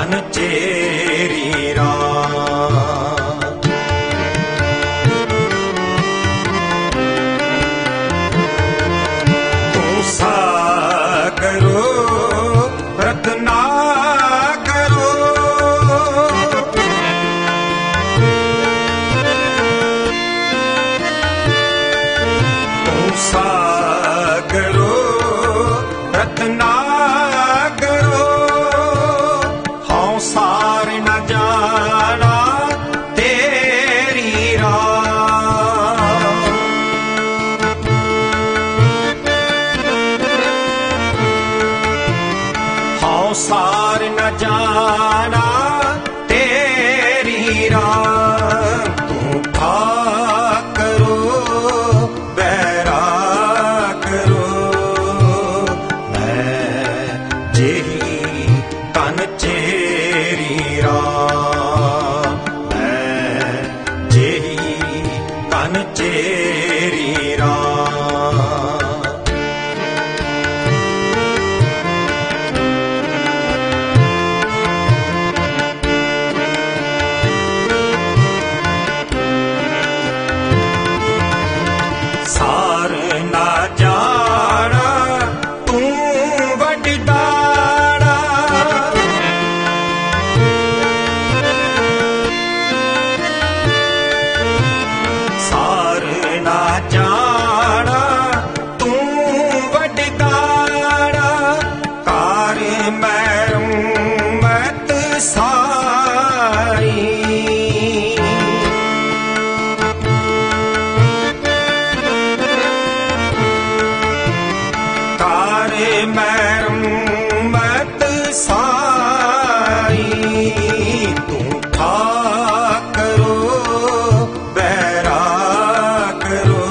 ਤਨ ਚੇਰੀ ਰਾਮ। ਤੂੰ ਸਾਗਰੋ ਰਤਨਾ ਕਰੋ, ਤੂੰ ਸਾਗਰੋ ਰਤਨਾ ਸਾਰ ਨ ਜਾਣਾ ਤੇਰੀ ਰਾਹ। ਹਉ ਸਾਰ ਨ ਜਾਣਾ ਤੇਰੀ ਰਾਹ। ਤੂੰ ਠਾਕਰੋ ਬੈਰਾ ਕਰੋ, ਮੈਂ ਜਿਹੀ ਤਨ ਚੇਰੀ ਰਾਮ, ਮੈਂ ਜਿਹੀ ਤਨ ਚੇਰੀ ਰਾਮ। ਸਾਰ ਨਾ ਜਾਣਾ ਤੂੰ ਵੱਡਦਾਣਾ, ਸਾਰ ਨਾ ਜਾਣਾ ਤੂੰ ਵੱਡਦਾਣਾ। ਕਾਰ ਮੈਰਮਤ ਸਾਰੀ, ਕਾਰ ਮੈਰਮਤ ਸਾਰੀ। ਤੂੰ ਠਾਕਰੋ ਬੈਰਾ ਕਰੋ,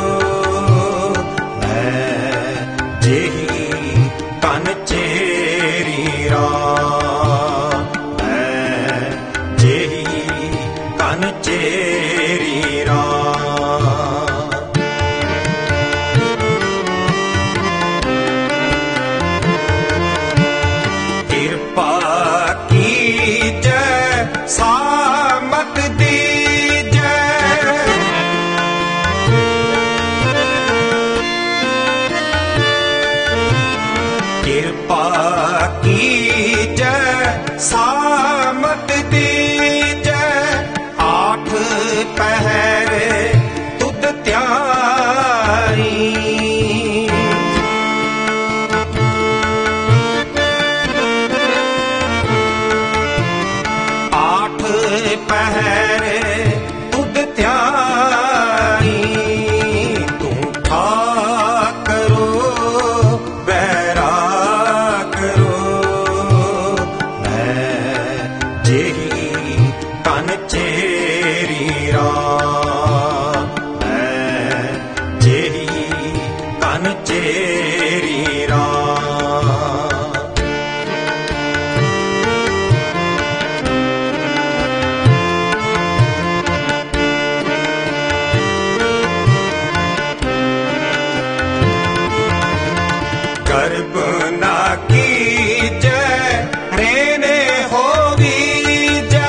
ਮੈਂ ਜਿਹੀ ਤਨ ਚੇਰੀ ਰਾਮ, ਮੈਂ ਜਿਹੀ ਤਨ ਚੇਰੀ ਰਾਮ। ਕਿਰਪਾ ਕੀਜੈ ਸਾਮਤ ਦੀਜੈ, ਕਿਰਪਾ ਕੀਜੈ ਸਾਮਤ ਦੀਜੈ। ਆਠ ਪਹਿਰੇ ਤੁਧ ਧਿਆਈ, ਆਠ ਪਹਿਰੇ ਤੁਧ ਧਿਆਈ। ਤੂੰ ਠਾਕਰੋ ਬੈਰਾ ਕਰੋ, ਮੈਂ ਜਿਹੀ ਤਨ ਚੇਰੀ ਰਾਮ, ਮੈਂ ਜਿਹੀ ਤਨ ਚੇਰੀ ਰਾਮ। ਗਰਬ ਨਾ ਕੀਜੈ ਰੇਨੇ ਹੋਵੀਜੈ,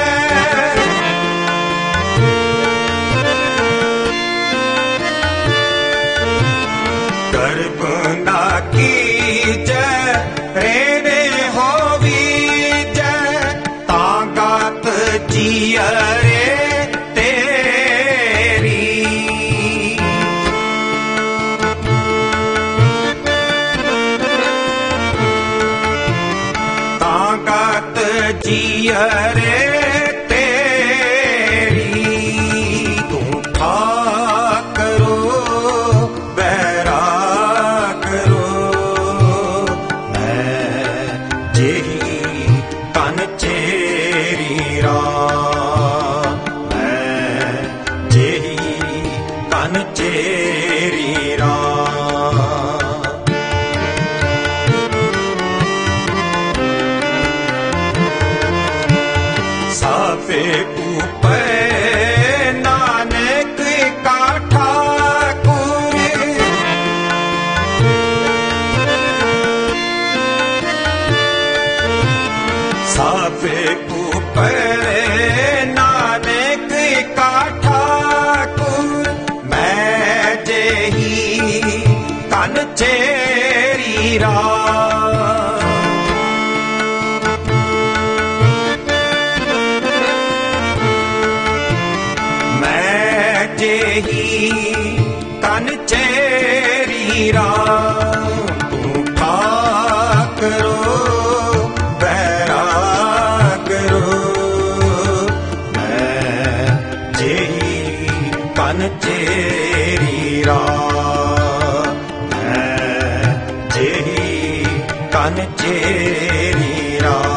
ਗਰਬ ਨਾ ਕੀਜੈ ਰੇਨੇ ਹੋਵੀਜੈ। ਤਾਂ ਗਾਤ ਜੀਅਰੇ ਤੇਰੀ, ਤਾਂ ਗਾਤ ਜੀਅਰੇ ਤੇਰੀ। ਤੂੰ ਠਾਕਰੋ ਬੈਰਾ ਕਰੋ, ਮੈਂ ਜਿਹੀ ਤਨ ਚੇਰੀ ਰਾਮ, ਮੈਂ ਜਿਹੀ ਤਨ ਚੇਰੀ ਰਾਮ। ਸਾਫੇ ਉਪੈ ਨਾਨਕ ਕਾ ਠਾਕੁਰ, ਸਾਫੇ ਸਾਫੇ ਉਪਰੇ ਨਾਨਕ ਕਾ ਠਾਕੁਰ, ਮੈਂ ਜਿਹੀ ਤਨ ਚੇਰੀ ਰਾਹ। ਮੈਂ ਜਿਹੀ ਤਨ ਚੇਰੀ ਰਾਹ, ਤੂੰ ਠਾਕੁਰੋ ਤਨ ਚੇਰੀ ਰਾਹ, ਮੈਂ ਜਿਹੀ ਤਨ ਚੇਰੀ ਰਾਹ।